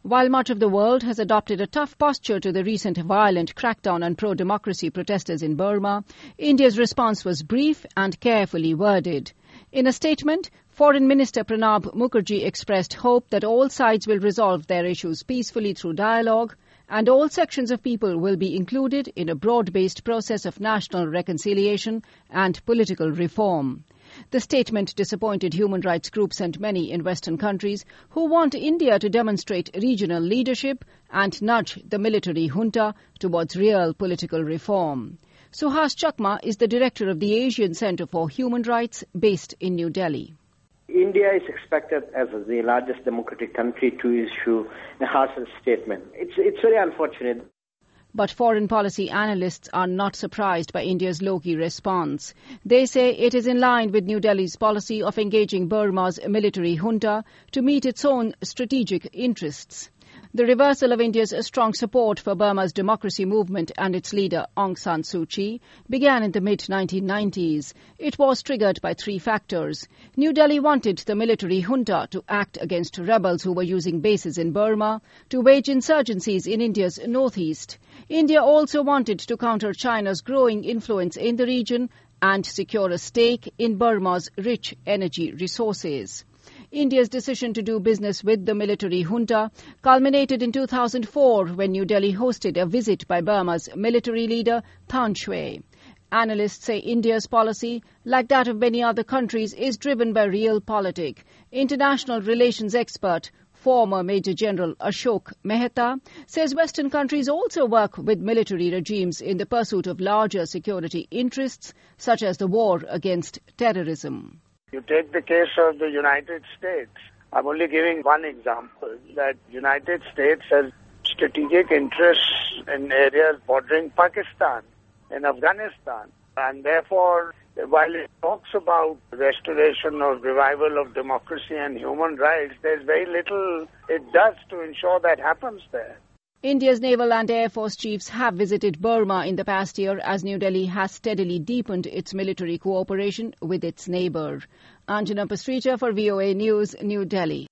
While much of the world has adopted a tough posture to the recent violent crackdown on pro-democracy protesters in Burma, India's response was brief and carefully worded. In a statement, Foreign Minister Pranab Mukherjee expressed hope that all sides will resolve their issues peacefully through dialogue, and all sections of people will be included in a broad-based process of national reconciliation and political reform. The statement disappointed human rights groups and many in Western countries who want India to demonstrate regional leadership and nudge the military junta towards real political reform. Suhas Chakma is the director of the Asian Centre for Human Rights based in New Delhi. India is expected as the largest democratic country to issue a harsher statement. It's very unfortunate. But foreign policy analysts are not surprised by India's low-key response. They say it is in line with New Delhi's policy of engaging Burma's military junta to meet its own strategic interests. The reversal of India's strong support for Burma's democracy movement and its leader Aung San Suu Kyi began in the mid-1990s. It was triggered by three factors. New Delhi wanted the military junta to act against rebels who were using bases in Burma, to wage insurgencies in India's northeast. India also wanted to counter China's growing influence in the region and secure a stake in Burma's rich energy resources. India's decision to do business with the military junta culminated in 2004 when New Delhi hosted a visit by Burma's military leader Than Shwe. Analysts say India's policy, like that of many other countries, is driven by realpolitik. International relations expert, former Major General Ashok Mehta, says Western countries also work with military regimes in the pursuit of larger security interests, such as the war against terrorism. You take the case of the United States. I'm only giving one example, that United States has strategic interests in areas bordering Pakistan and Afghanistan. And therefore, while it talks about restoration or revival of democracy and human rights, there's very little it does to ensure that happens there. India's naval and air force chiefs have visited Burma in the past year as New Delhi has steadily deepened its military cooperation with its neighbour. Anjana Pastrija for VOA News, New Delhi.